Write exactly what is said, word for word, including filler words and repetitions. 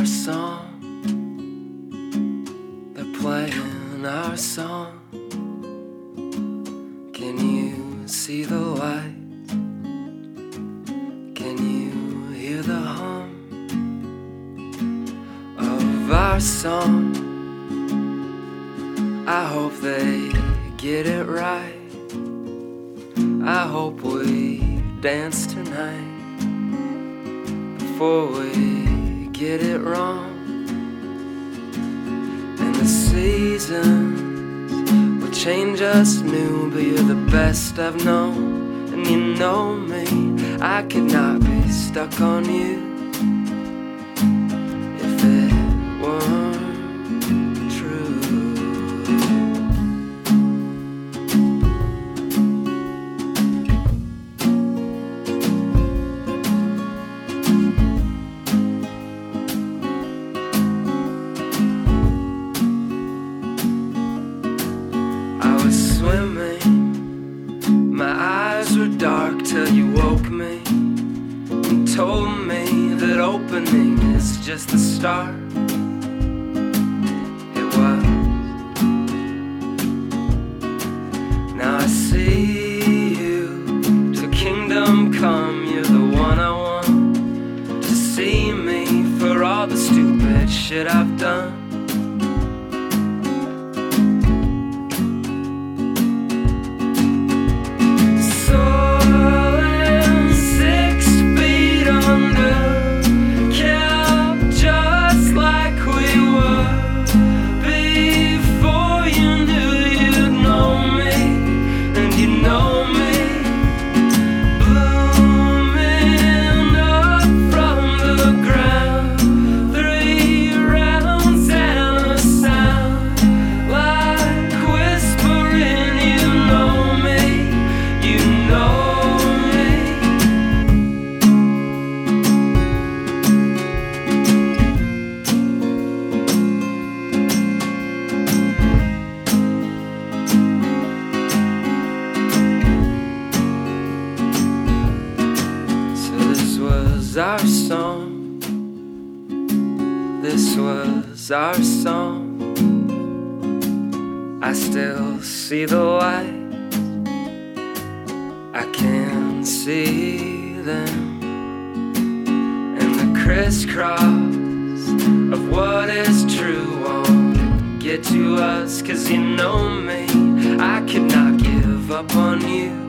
our song. They're playing our song. Can you see the light? Can you hear the hum of our song? I hope they get it right. I hope we dance tonight before we get it wrong. And the seasons will change us new, but you're the best I've known. And you know me, I could not be stuck on you if it weren't true. I was swimming, my eyes were dark till you woke me and told me that opening is just the start. It was. Now I see you, till kingdom come. You're the one I want to see me for all the stupid shit I've done. Our song, this was our song. I still see the light, I can see them, and the crisscross of what is true won't get to us. Cause you know me, I could not give up on you